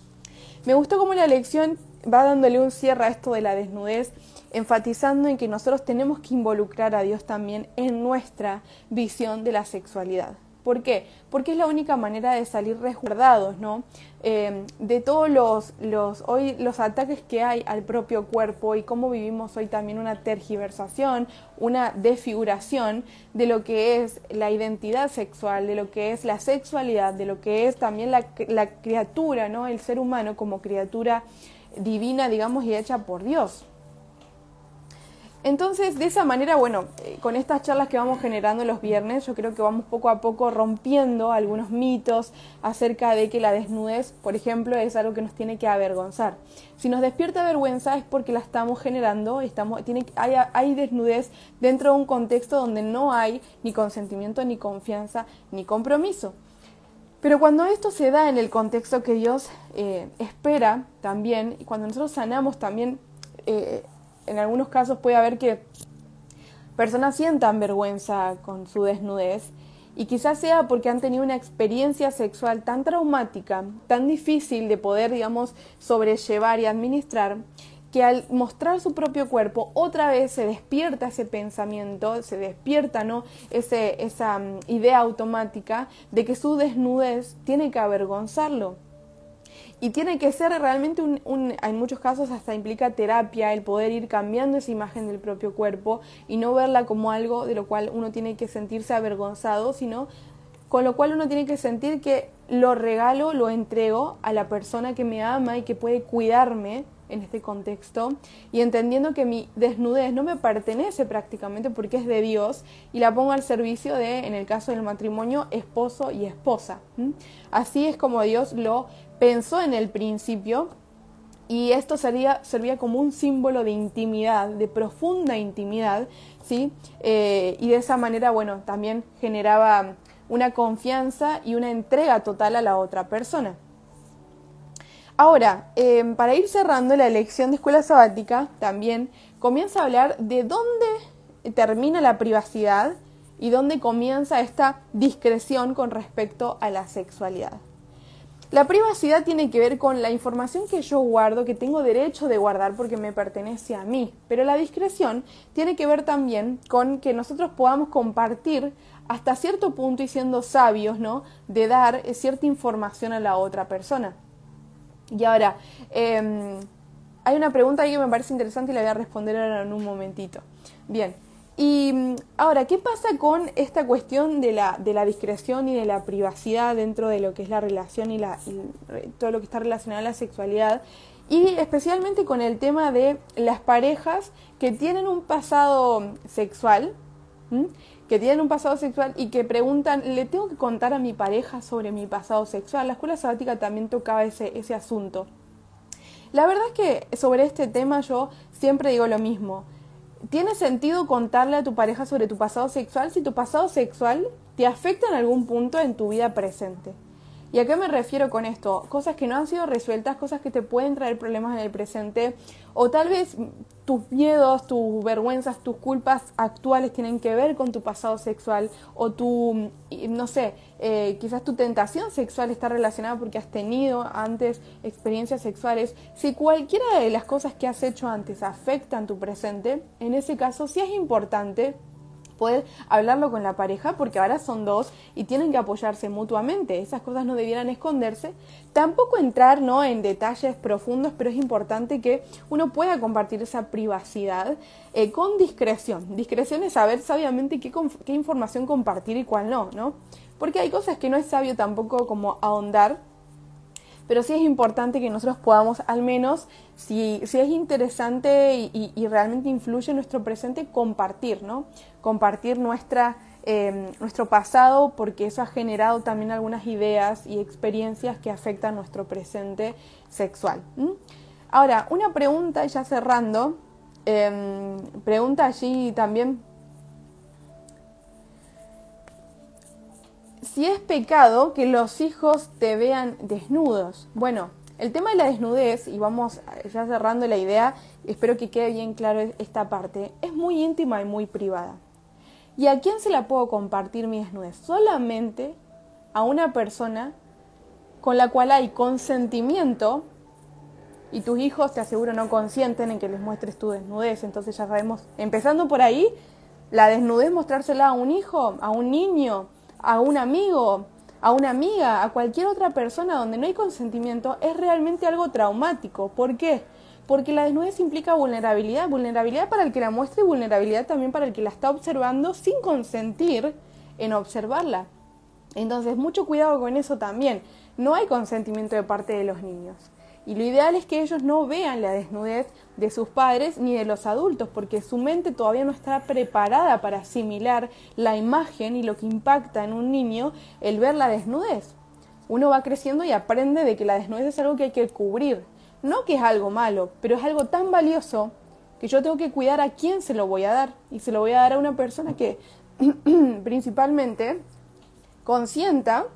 Me gustó cómo la lección va dándole un cierre a esto de la desnudez, enfatizando en que nosotros tenemos que involucrar a Dios también en nuestra visión de la sexualidad. ¿Por qué? Porque es la única manera de salir resguardados, ¿no? Eh, de todos los, los, hoy, los ataques que hay al propio cuerpo y cómo vivimos hoy también una tergiversación, una desfiguración de lo que es la identidad sexual, de lo que es la sexualidad, de lo que es también la, la criatura, ¿no? El ser humano como criatura divina, digamos, y hecha por Dios. Entonces, de esa manera, bueno, eh, con estas charlas que vamos generando los viernes, yo creo que vamos poco a poco rompiendo algunos mitos acerca de que la desnudez, por ejemplo, es algo que nos tiene que avergonzar. Si nos despierta vergüenza es porque la estamos generando, estamos, tiene, hay, hay desnudez dentro de un contexto donde no hay ni consentimiento, ni confianza, ni compromiso. Pero cuando esto se da en el contexto que Dios eh, espera también, y cuando nosotros sanamos también, eh, en algunos casos puede haber que personas sientan vergüenza con su desnudez y quizás sea porque han tenido una experiencia sexual tan traumática, tan difícil de poder, digamos, sobrellevar y administrar, que al mostrar su propio cuerpo otra vez se despierta ese pensamiento, se despierta, ¿no? ese, esa um, idea automática de que su desnudez tiene que avergonzarlo. Y tiene que ser realmente, un, un, en muchos casos hasta implica terapia, el poder ir cambiando esa imagen del propio cuerpo y no verla como algo de lo cual uno tiene que sentirse avergonzado, sino con lo cual uno tiene que sentir que lo regalo, lo entrego a la persona que me ama y que puede cuidarme en este contexto, y entendiendo que mi desnudez no me pertenece prácticamente porque es de Dios y la pongo al servicio de, en el caso del matrimonio, esposo y esposa. ¿Mm? Así es como Dios lo pensó en el principio, y esto sería, servía como un símbolo de intimidad, de profunda intimidad, ¿sí? Eh, y de esa manera, bueno, también generaba una confianza y una entrega total a la otra persona. Ahora, eh, para ir cerrando la lección de Escuela Sabática, también comienza a hablar de dónde termina la privacidad y dónde comienza esta discreción con respecto a la sexualidad. La privacidad tiene que ver con la información que yo guardo, que tengo derecho de guardar porque me pertenece a mí. Pero la discreción tiene que ver también con que nosotros podamos compartir hasta cierto punto y siendo sabios, ¿no?, de dar cierta información a la otra persona. Y ahora, eh, hay una pregunta ahí que me parece interesante y la voy a responder ahora en un momentito. Bien, y ahora, ¿qué pasa con esta cuestión de la, de la discreción y de la privacidad dentro de lo que es la relación y, la, y todo lo que está relacionado a la sexualidad? Y especialmente con el tema de las parejas que tienen un pasado sexual, ¿m? que tienen un pasado sexual y que preguntan, ¿le tengo que contar a mi pareja sobre mi pasado sexual? La escuela sabática también tocaba ese, ese asunto. La verdad es que sobre este tema yo siempre digo lo mismo. ¿Tiene sentido contarle a tu pareja sobre tu pasado sexual si tu pasado sexual te afecta en algún punto en tu vida presente? ¿Y a qué me refiero con esto? Cosas que no han sido resueltas, cosas que te pueden traer problemas en el presente, o tal vez tus miedos, tus vergüenzas, tus culpas actuales tienen que ver con tu pasado sexual, o tu, no sé, eh, quizás tu tentación sexual está relacionada porque has tenido antes experiencias sexuales. Si cualquiera de las cosas que has hecho antes afectan tu presente, en ese caso sí es importante poder hablarlo con la pareja, porque ahora son dos y tienen que apoyarse mutuamente. Esas cosas no debieran esconderse. Tampoco entrar, ¿no?, en detalles profundos, pero es importante que uno pueda compartir esa privacidad eh, con discreción. Discreción es saber sabiamente qué, qué información compartir y cuál no, ¿no? Porque hay cosas que no es sabio tampoco como ahondar, pero sí es importante que nosotros podamos, al menos, si, si es interesante y, y, y realmente influye en nuestro presente, compartir, ¿no? Compartir nuestra, eh, nuestro pasado, porque eso ha generado también algunas ideas y experiencias que afectan nuestro presente sexual. ¿Mm? Ahora, una pregunta, ya cerrando, eh, pregunta allí también, si es pecado que los hijos te vean desnudos. Bueno, el tema de la desnudez, y vamos ya cerrando la idea, espero que quede bien claro esta parte, es muy íntima y muy privada. ¿Y a quién se la puedo compartir mi desnudez? Solamente a una persona con la cual hay consentimiento, y tus hijos te aseguro no consienten en que les muestres tu desnudez. Entonces ya sabemos, empezando por ahí, la desnudez mostrársela a un hijo, a un niño, a un amigo, a una amiga, a cualquier otra persona donde no hay consentimiento, es realmente algo traumático. ¿Por qué? Porque la desnudez implica vulnerabilidad, vulnerabilidad para el que la muestra y vulnerabilidad también para el que la está observando sin consentir en observarla. Entonces, mucho cuidado con eso también. No hay consentimiento de parte de los niños. Y lo ideal es que ellos no vean la desnudez de sus padres ni de los adultos, porque su mente todavía no está preparada para asimilar la imagen y lo que impacta en un niño el ver la desnudez. Uno va creciendo y aprende de que la desnudez es algo que hay que cubrir. No que es algo malo, pero es algo tan valioso que yo tengo que cuidar a quién se lo voy a dar. Y se lo voy a dar a una persona que principalmente consienta,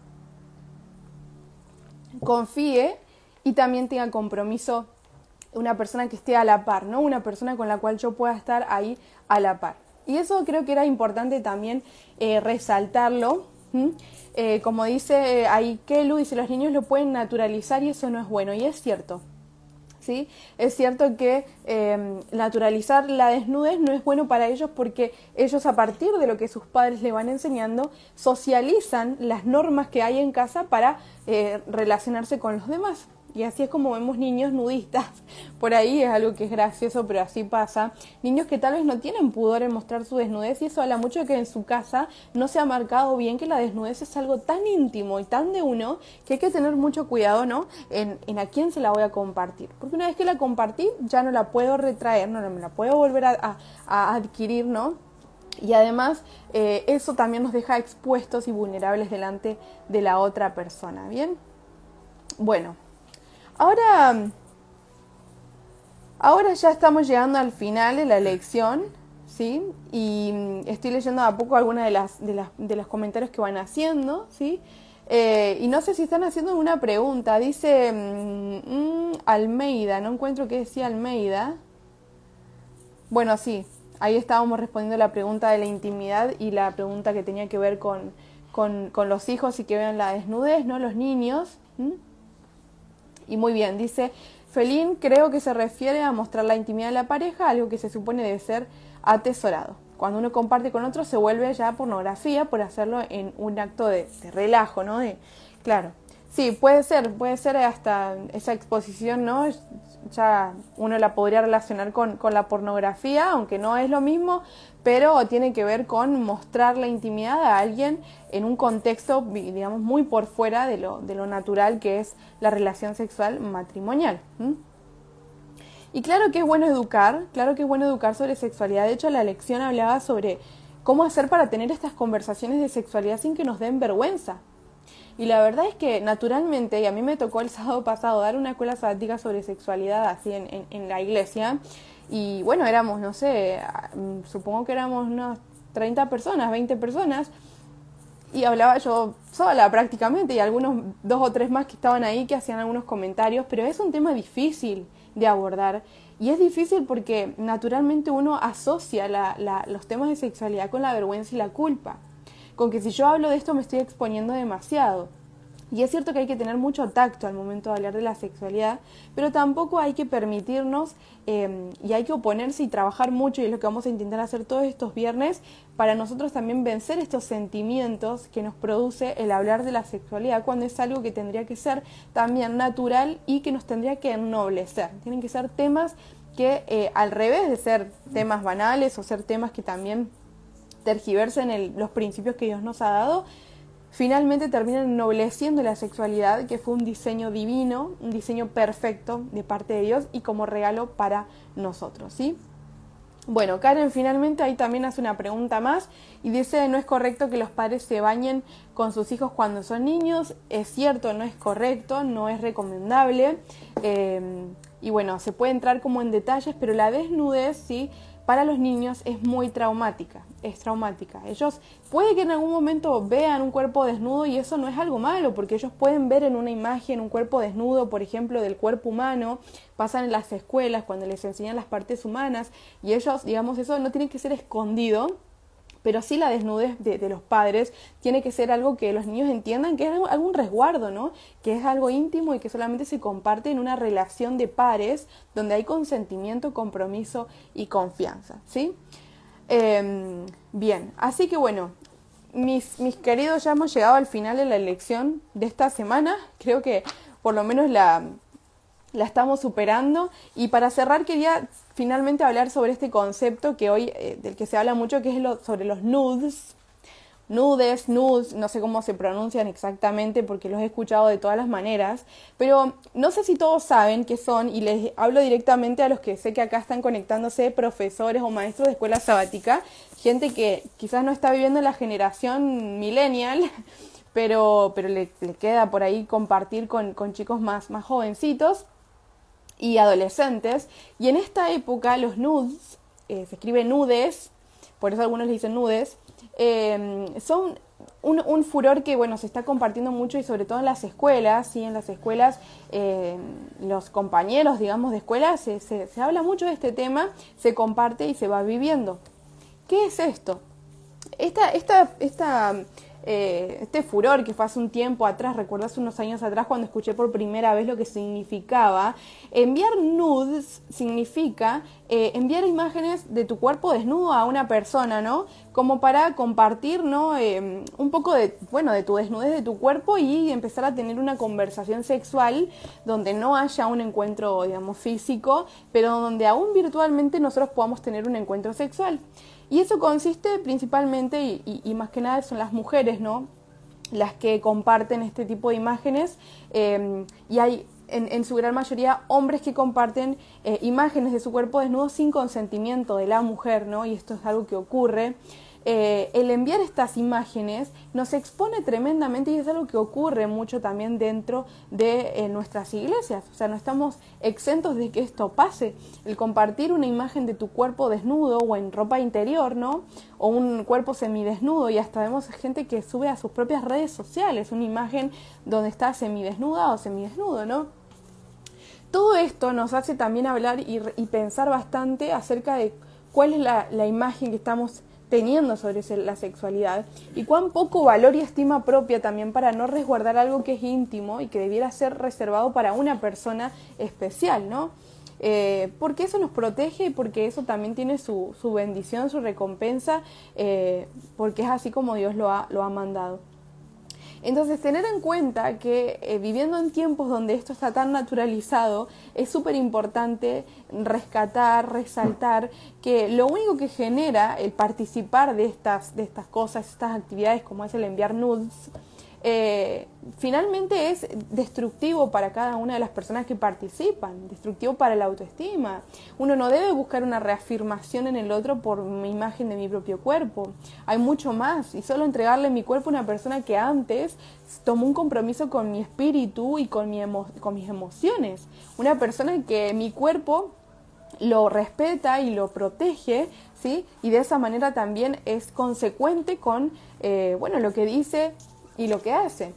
confíe y también tenga compromiso, una persona que esté a la par, ¿no? Una persona con la cual yo pueda estar ahí a la par. Y eso creo que era importante también eh, resaltarlo. ¿Mm? Eh, como dice ahí Kelu, dice, los niños lo pueden naturalizar y eso no es bueno. Y es cierto. ¿Sí? Es cierto que eh, naturalizar la desnudez no es bueno para ellos, porque ellos, a partir de lo que sus padres le van enseñando, socializan las normas que hay en casa para eh, relacionarse con los demás. Y así es como vemos niños nudistas. Por ahí es algo que es gracioso, pero así pasa. Niños que tal vez no tienen pudor en mostrar su desnudez, y eso habla mucho de que en su casa no se ha marcado bien que la desnudez es algo tan íntimo y tan de uno que hay que tener mucho cuidado, ¿no? En, en a quién se la voy a compartir. Porque una vez que la compartí, ya no la puedo retraer, no, no me la puedo volver a, a, a adquirir, ¿no? Y además eh, eso también nos deja expuestos y vulnerables delante de la otra persona, ¿bien? Bueno. Ahora, ahora ya estamos llegando al final de la lección, ¿sí? Y estoy leyendo a poco algunas de las, de las de los comentarios que van haciendo, ¿sí? Eh, y no sé si están haciendo una pregunta. Dice mmm, Almeida, no encuentro qué decía Almeida. Bueno, sí, ahí estábamos respondiendo la pregunta de la intimidad y la pregunta que tenía que ver con, con, con los hijos y que vean la desnudez, ¿no? Los niños. ¿Mm? Y muy bien, dice Felín, creo que se refiere a mostrar la intimidad de la pareja, algo que se supone debe ser atesorado. Cuando uno comparte con otro se vuelve ya pornografía por hacerlo en un acto de, de relajo, ¿no? De, claro, sí, puede ser, puede ser hasta esa exposición, ¿no? Ya uno la podría relacionar con, con la pornografía, aunque no es lo mismo, pero tiene que ver con mostrar la intimidad a alguien en un contexto, digamos, muy por fuera de lo, de lo natural que es la relación sexual matrimonial. ¿Mm? Y claro que es bueno educar, claro que es bueno educar sobre sexualidad. De hecho, la lección hablaba sobre cómo hacer para tener estas conversaciones de sexualidad sin que nos den vergüenza. Y la verdad es que naturalmente, y a mí me tocó el sábado pasado dar una escuela sabática sobre sexualidad así en, en, en la iglesia, y bueno, éramos, no sé, supongo que éramos unas treinta personas, veinte personas, y hablaba yo sola prácticamente, y algunos dos o tres más que estaban ahí que hacían algunos comentarios, pero es un tema difícil de abordar, y es difícil porque naturalmente uno asocia la, la, los temas de sexualidad con la vergüenza y la culpa, con que si yo hablo de esto me estoy exponiendo demasiado. Y es cierto que hay que tener mucho tacto al momento de hablar de la sexualidad, pero tampoco hay que permitirnos eh, y hay que oponerse y trabajar mucho, y es lo que vamos a intentar hacer todos estos viernes, para nosotros también vencer estos sentimientos que nos produce el hablar de la sexualidad, cuando es algo que tendría que ser también natural y que nos tendría que ennoblecer. Tienen que ser temas que eh, al revés de ser temas banales o ser temas que también tergiversen el, los principios que Dios nos ha dado, finalmente terminan ennobleciendo la sexualidad, que fue un diseño divino, un diseño perfecto de parte de Dios y como regalo para nosotros, ¿sí? Bueno, Karen finalmente ahí también hace una pregunta más y dice: no es correcto que los padres se bañen con sus hijos cuando son niños. Es cierto, no es correcto, no es recomendable, eh, y bueno, se puede entrar como en detalles, pero la desnudez, ¿sí?, para los niños es muy traumática, es traumática. Ellos puede que en algún momento vean un cuerpo desnudo y eso no es algo malo, porque ellos pueden ver en una imagen un cuerpo desnudo, por ejemplo, del cuerpo humano, pasan en las escuelas cuando les enseñan las partes humanas y ellos, digamos, eso no tiene que ser escondido, pero sí la desnudez de, de los padres tiene que ser algo que los niños entiendan que es algo, algún resguardo, ¿no? Que es algo íntimo y que solamente se comparte en una relación de pares donde hay consentimiento, compromiso y confianza, ¿sí? Eh, bien, así que bueno, mis, mis queridos, ya hemos llegado al final de la lección de esta semana. Creo que por lo menos la... la estamos superando, y para cerrar quería finalmente hablar sobre este concepto que hoy, eh, del que se habla mucho, que es lo, sobre los nudes, nudes, nudes, no sé cómo se pronuncian exactamente porque los he escuchado de todas las maneras, pero no sé si todos saben qué son, y les hablo directamente a los que sé que acá están conectándose, profesores o maestros de escuela sabática, gente que quizás no está viviendo la generación millennial, pero, pero le, le queda por ahí compartir con, con chicos más, más jovencitos y adolescentes. Y en esta época los nudes, eh, se escribe nudes, por eso algunos le dicen nudes, eh, son un, un furor que, bueno, se está compartiendo mucho, y sobre todo en las escuelas, ¿sí? En las escuelas, eh, los compañeros, digamos, de escuela, se, se, se habla mucho de este tema, se comparte y se va viviendo. ¿Qué es esto? Esta, esta, esta eh, este furor que fue hace un tiempo atrás, recuerdo hace unos años atrás cuando escuché por primera vez lo que significaba. Enviar nudes significa eh, enviar imágenes de tu cuerpo desnudo a una persona, ¿no? Como para compartir, ¿no? Eh, un poco de, bueno, de tu desnudez de tu cuerpo y empezar a tener una conversación sexual donde no haya un encuentro, digamos, físico, pero donde aún virtualmente nosotros podamos tener un encuentro sexual. Y eso consiste principalmente, y, y, y más que nada son las mujeres, ¿no? Las que comparten este tipo de imágenes, eh, y hay en, en su gran mayoría hombres que comparten eh, imágenes de su cuerpo desnudo sin consentimiento de la mujer, ¿no? Y esto es algo que ocurre. Eh, el enviar estas imágenes nos expone tremendamente, y es algo que ocurre mucho también dentro de eh, nuestras iglesias. O sea, no estamos exentos de que esto pase. El compartir una imagen de tu cuerpo desnudo o en ropa interior, ¿no? O un cuerpo semidesnudo, y hasta vemos gente que sube a sus propias redes sociales una imagen donde está semidesnuda o semidesnudo, ¿no? Todo esto nos hace también hablar y, y pensar bastante acerca de cuál es la, la imagen que estamos teniendo sobre la sexualidad, y cuán poco valor y estima propia también para no resguardar algo que es íntimo y que debiera ser reservado para una persona especial, ¿no? Eh, porque eso nos protege, y porque eso también tiene su, su bendición, su recompensa, eh, porque es así como Dios lo ha, lo ha mandado. Entonces, tener en cuenta que eh, viviendo en tiempos donde esto está tan naturalizado, es súper importante rescatar, resaltar que lo único que genera el participar de estas, de estas cosas, estas actividades como es el enviar nudes, eh, finalmente es destructivo para cada una de las personas que participan, destructivo para la autoestima. Uno no debe buscar una reafirmación en el otro por mi imagen de mi propio cuerpo. Hay mucho más, y solo entregarle mi cuerpo a una persona que antes tomó un compromiso con mi espíritu y con, mi emo- con mis emociones. Una persona que mi cuerpo lo respeta y lo protege, ¿sí? Y de esa manera también es consecuente con eh, bueno, lo que dice y lo que hace.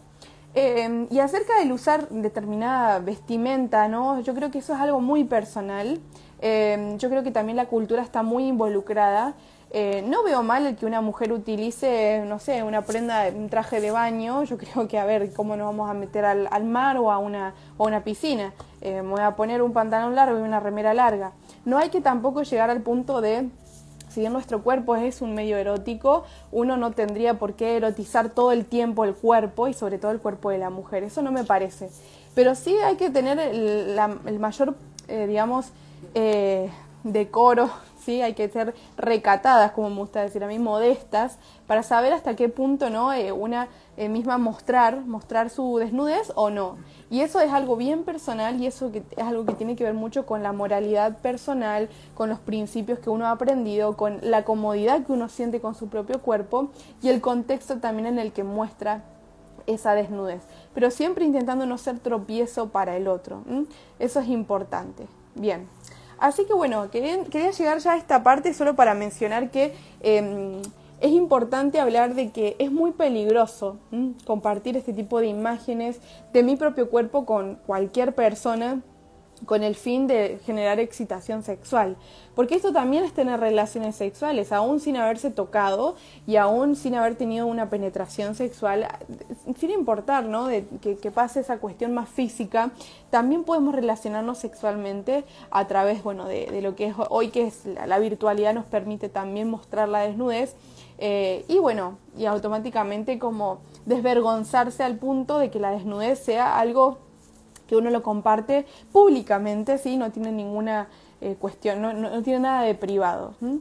Eh, y acerca del usar determinada vestimenta, ¿no? Yo creo que eso es algo muy personal. Eh, yo creo que también la cultura está muy involucrada. Eh, no veo mal el que una mujer utilice, no sé, una prenda, un traje de baño. Yo creo que, a ver, ¿cómo nos vamos a meter al, al mar o a una, o a una piscina? Eh, me voy a poner un pantalón largo y una remera larga. No hay que tampoco llegar al punto de, si bien nuestro cuerpo es un medio erótico, uno no tendría por qué erotizar todo el tiempo el cuerpo, y sobre todo el cuerpo de la mujer. Eso no me parece. Pero sí hay que tener el, la, el mayor, eh, digamos, eh, decoro, ¿sí? Hay que ser recatadas, como me gusta decir a mí, modestas, para saber hasta qué punto, ¿no? Eh, una eh, misma mostrar, mostrar su desnudez o no. Y eso es algo bien personal, y eso que es algo que tiene que ver mucho con la moralidad personal, con los principios que uno ha aprendido, con la comodidad que uno siente con su propio cuerpo y el contexto también en el que muestra esa desnudez. Pero siempre intentando no ser tropiezo para el otro. ¿m? Eso es importante. Bien. Así que bueno, quería, quería llegar ya a esta parte solo para mencionar que eh, es importante hablar de que es muy peligroso ¿m? compartir este tipo de imágenes de mi propio cuerpo con cualquier persona con el fin de generar excitación sexual, porque esto también es tener relaciones sexuales, aún sin haberse tocado y aún sin haber tenido una penetración sexual, sin importar, ¿no? de, que, que pase esa cuestión más física, también podemos relacionarnos sexualmente a través, bueno, de, de lo que es hoy, que es la, la virtualidad nos permite también mostrar la desnudez, eh, y bueno, y automáticamente como desvergonzarse al punto de que la desnudez sea algo que uno lo comparte públicamente, ¿sí? No tiene ninguna eh, cuestión, no, no, no tiene nada de privado. ¿Mm?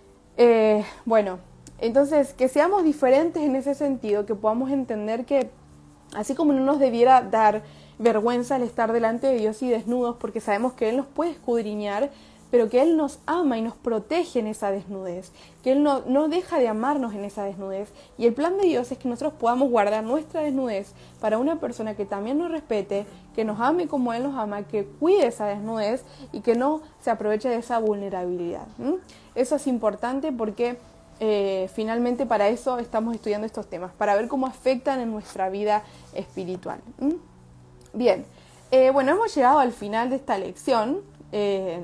Eh, bueno, entonces, que seamos diferentes en ese sentido, que podamos entender que así como no nos debiera dar vergüenza el estar delante de Dios y desnudos, porque sabemos que Él nos puede escudriñar, pero que Él nos ama y nos protege en esa desnudez, que Él no, no deja de amarnos en esa desnudez. Y el plan de Dios es que nosotros podamos guardar nuestra desnudez para una persona que también nos respete, que nos ame como Él nos ama, que cuide esa desnudez y que no se aproveche de esa vulnerabilidad. ¿Mm? Eso es importante porque eh, finalmente para eso estamos estudiando estos temas, para ver cómo afectan en nuestra vida espiritual. ¿Mm? Bien, eh, bueno, hemos llegado al final de esta lección. Eh,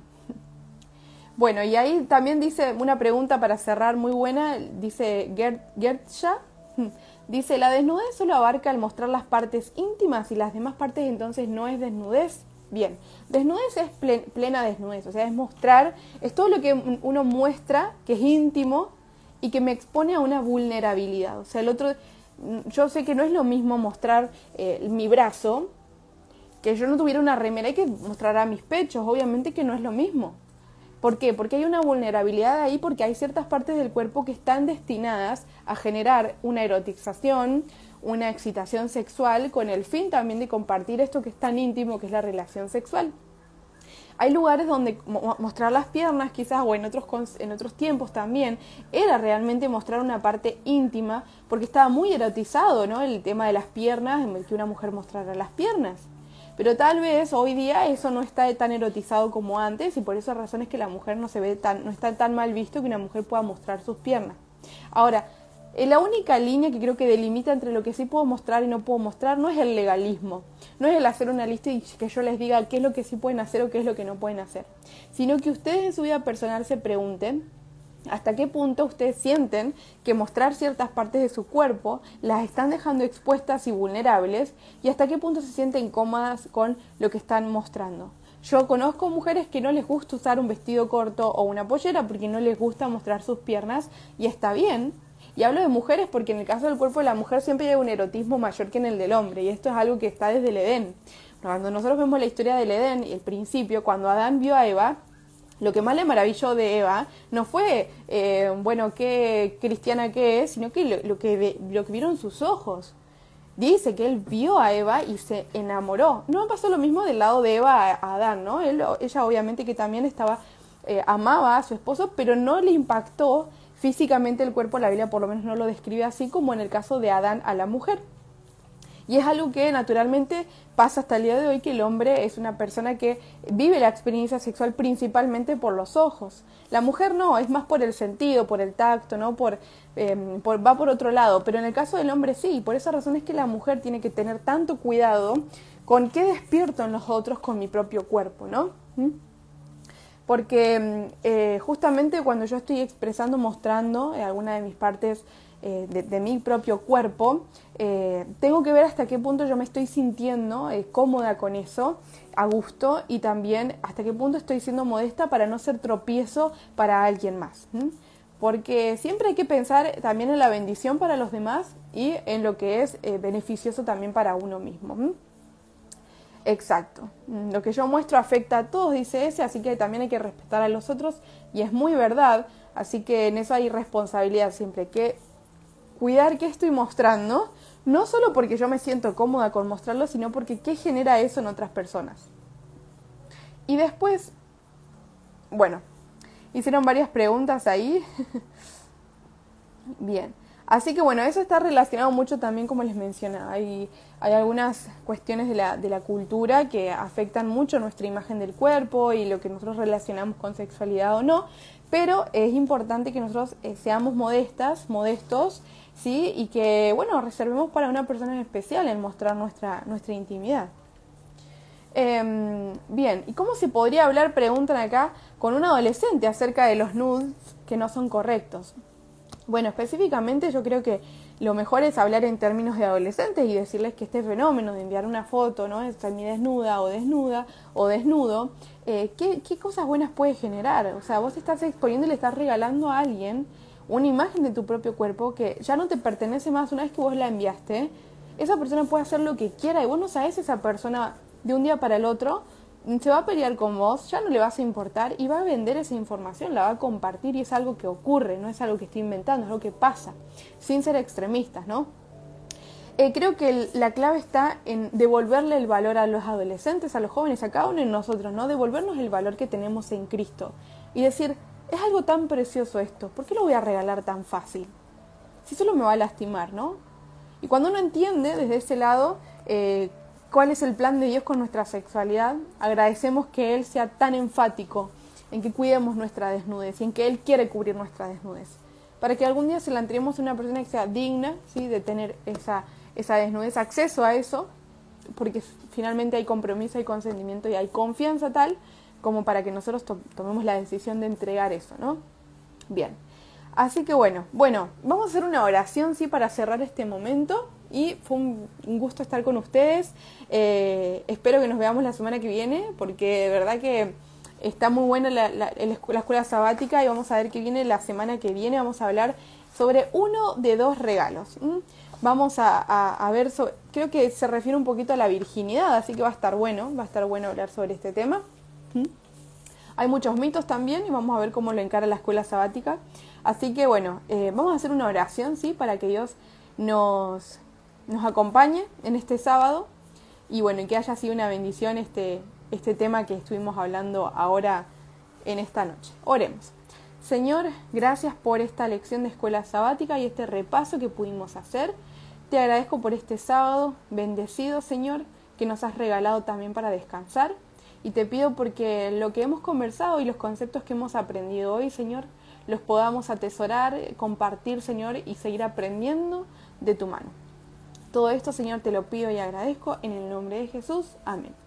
Bueno, y ahí también dice una pregunta para cerrar muy buena, dice Gert, Gertsha, dice, ¿la desnudez solo abarca el mostrar las partes íntimas y las demás partes entonces no es desnudez? Bien, desnudez es plen, plena desnudez, o sea, es mostrar, es todo lo que uno muestra que es íntimo y que me expone a una vulnerabilidad. O sea, el otro, yo sé que no es lo mismo mostrar eh, mi brazo, que yo no tuviera una remera y que mostrara mis pechos, obviamente que no es lo mismo. ¿Por qué? Porque hay una vulnerabilidad ahí, porque hay ciertas partes del cuerpo que están destinadas a generar una erotización, una excitación sexual, con el fin también de compartir esto que es tan íntimo, que es la relación sexual. Hay lugares donde mostrar las piernas, quizás, o en otros, en otros tiempos también, era realmente mostrar una parte íntima, porque estaba muy erotizado, ¿no? El tema de las piernas, en el que una mujer mostrara las piernas. Pero tal vez hoy día eso no está tan erotizado como antes, y por esas razones que la mujer no se ve tan, no está tan mal visto que una mujer pueda mostrar sus piernas. Ahora, la única línea que creo que delimita entre lo que sí puedo mostrar y no puedo mostrar no es el legalismo, no es el hacer una lista y que yo les diga qué es lo que sí pueden hacer o qué es lo que no pueden hacer, sino que ustedes en su vida personal se pregunten hasta qué punto ustedes sienten que mostrar ciertas partes de su cuerpo las están dejando expuestas y vulnerables, y hasta qué punto se sienten cómodas con lo que están mostrando. Yo conozco mujeres que no les gusta usar un vestido corto o una pollera porque no les gusta mostrar sus piernas, y está bien. Y hablo de mujeres porque en el caso del cuerpo de la mujer siempre hay un erotismo mayor que en el del hombre, y esto es algo que está desde el Edén. Cuando nosotros vemos la historia del Edén y el principio, cuando Adán vio a Eva, lo que más le maravilló de Eva no fue, eh, bueno, qué cristiana que es, sino que lo, lo que ve, lo que vieron sus ojos. dice que él vio a Eva y se enamoró. No pasó lo mismo del lado de Eva a Adán, ¿no? Él, ella obviamente que también estaba, eh, amaba a su esposo, pero no le impactó físicamente el cuerpo. La Biblia por lo menos no lo describe así como en el caso de Adán a la mujer. Y es algo que naturalmente pasa hasta el día de hoy, que el hombre es una persona que vive la experiencia sexual principalmente por los ojos. La mujer no, es más por el sentido, por el tacto, ¿no? Por, eh, por, va por otro lado. Pero en el caso del hombre sí, por esa razón es que la mujer tiene que tener tanto cuidado con qué despierto en los otros con mi propio cuerpo, ¿no? ¿Mm? Porque eh, justamente cuando yo estoy expresando, mostrando eh, alguna de mis partes eh, de, de mi propio cuerpo, eh, tengo que ver hasta qué punto yo me estoy sintiendo eh, cómoda con eso, a gusto, y también hasta qué punto estoy siendo modesta para no ser tropiezo para alguien más. ¿Mm? Porque siempre hay que pensar también en la bendición para los demás y en lo que es eh, beneficioso también para uno mismo. ¿Mm? Exacto. Lo que yo muestro afecta a todos, dice ese, así que también hay que respetar a los otros, y es muy verdad, así que en eso hay responsabilidad siempre, que cuidar qué estoy mostrando, no solo porque yo me siento cómoda con mostrarlo, sino porque qué genera eso en otras personas. Y después, bueno, hicieron varias preguntas ahí. Bien. Así que bueno, eso está relacionado mucho también, como les mencionaba, hay, hay algunas cuestiones de la, de la cultura que afectan mucho nuestra imagen del cuerpo y lo que nosotros relacionamos con sexualidad o no, pero es importante que nosotros eh, seamos modestas, modestos, ¿sí? Y que, bueno, reservemos para una persona en especial en mostrar nuestra, nuestra intimidad. Eh, bien, ¿y cómo se podría hablar, preguntan acá, con un adolescente acerca de los nudes que no son correctos? Bueno, específicamente yo creo que lo mejor es hablar en términos de adolescentes y decirles que este fenómeno de enviar una foto, ¿no? Es semidesnuda o desnuda o desnudo, eh, ¿qué, ¿qué cosas buenas puede generar? O sea, vos estás exponiendo y le estás regalando a alguien una imagen de tu propio cuerpo que ya no te pertenece más. Una vez que vos la enviaste, esa persona puede hacer lo que quiera y vos no sabés, esa persona de un día para el otro se va a pelear con vos, ya no le vas a importar y va a vender esa información, la va a compartir, y es algo que ocurre, no es algo que estoy inventando, es algo que pasa, sin ser extremistas, ¿no? Eh, creo que el, la clave está en devolverle el valor a los adolescentes, a los jóvenes, a cada uno de nosotros, ¿no? Devolvernos el valor que tenemos en Cristo y decir, es algo tan precioso esto, ¿por qué lo voy a regalar tan fácil? Si solo me va a lastimar, ¿no? Y cuando uno entiende desde ese lado, eh, cuál es el plan de Dios con nuestra sexualidad, agradecemos que Él sea tan enfático en que cuidemos nuestra desnudez y en que Él quiere cubrir nuestra desnudez, para que algún día se la entreguemos a una persona que sea digna, ¿sí? De tener esa, esa desnudez, acceso a eso, porque finalmente hay compromiso, hay consentimiento y hay confianza tal como para que nosotros to- tomemos la decisión de entregar eso, ¿no? Bien, así que bueno, bueno, vamos a hacer una oración, ¿sí? Para cerrar este momento. Y fue un gusto estar con ustedes. Eh, espero que nos veamos la semana que viene, porque de verdad que está muy buena la, la, la escuela sabática, y vamos a ver qué viene la semana que viene. Vamos a hablar sobre uno de dos regalos. ¿Mm? Vamos a, a, a ver, sobre, creo que se refiere un poquito a la virginidad, así que va a estar bueno, va a estar bueno hablar sobre este tema. ¿Mm? Hay muchos mitos también y vamos a ver cómo lo encara la escuela sabática. Así que bueno, eh, vamos a hacer una oración, ¿sí? Para que Dios nos... nos acompañe en este sábado y bueno, y que haya sido una bendición este, este tema que estuvimos hablando ahora en esta noche. Oremos. Señor, gracias por esta lección de escuela sabática y este repaso que pudimos hacer. Te agradezco por este sábado bendecido, Señor, que nos has regalado también para descansar, y te pido porque lo que hemos conversado y los conceptos que hemos aprendido hoy, Señor, los podamos atesorar, compartir, Señor, y seguir aprendiendo de tu mano. Todo esto, Señor, te lo pido y agradezco en el nombre de Jesús. Amén.